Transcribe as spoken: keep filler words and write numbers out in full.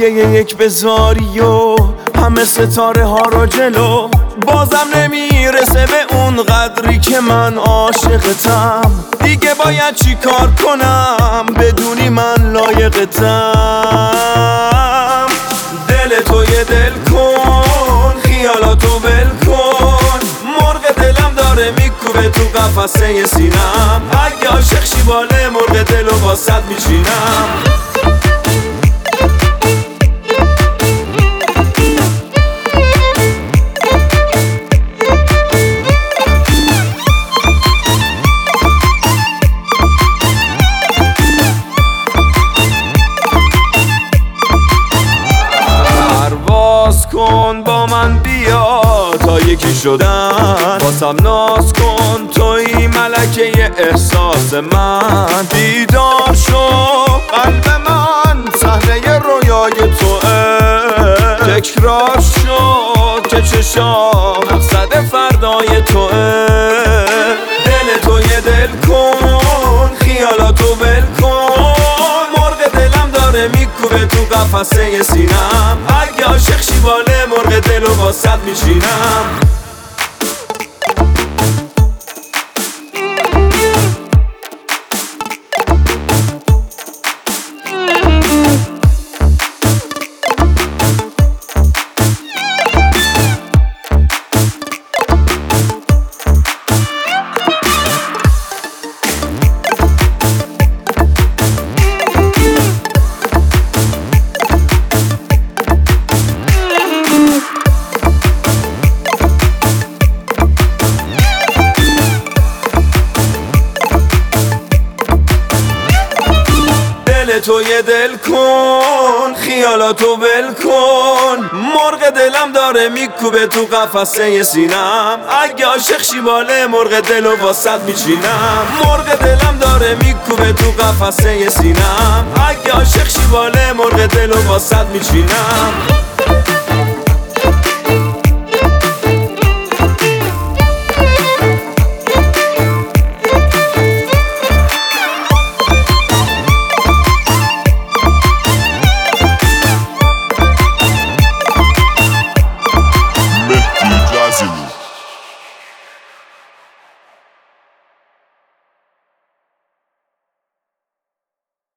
پایه یک بذاری و همه ستاره ها رو جلو، بازم نمیرسه به اون قدری که من عاشقتم. دیگه باید چی کار کنم بدونی من لایقتم. دل تو یه دل کن، خیالاتو ول کن، مرغ دلم داره میکوبه تو قفسه سینم. اگه عاشق شی باله مرغ دلو واسط میچینم. کن با من بیا تا یکی شدن، واسم ناز کن توی ملکه احساس من. بیدار شو قلب من صحنه رویای توه، تکرار شو که چشام مقصد فردای توه. دل تو یه دل کن، خیالاتو ول کن، مرغ دلم داره میکوبه تو قفسه سینم. اگه عاشق شی باله مرغ دلو واسط میچینم. تو یه دل کن، خیالاتو ول کن، مرغ دلم داره میکوبه تو قفسه سینم. اگه عاشق شی باله مرغ دلو واسط میچینم. مرغ دلم داره میکوبه تو قفسه سینم. اگه عاشق شی باله مرغ دلو واسط میچینم.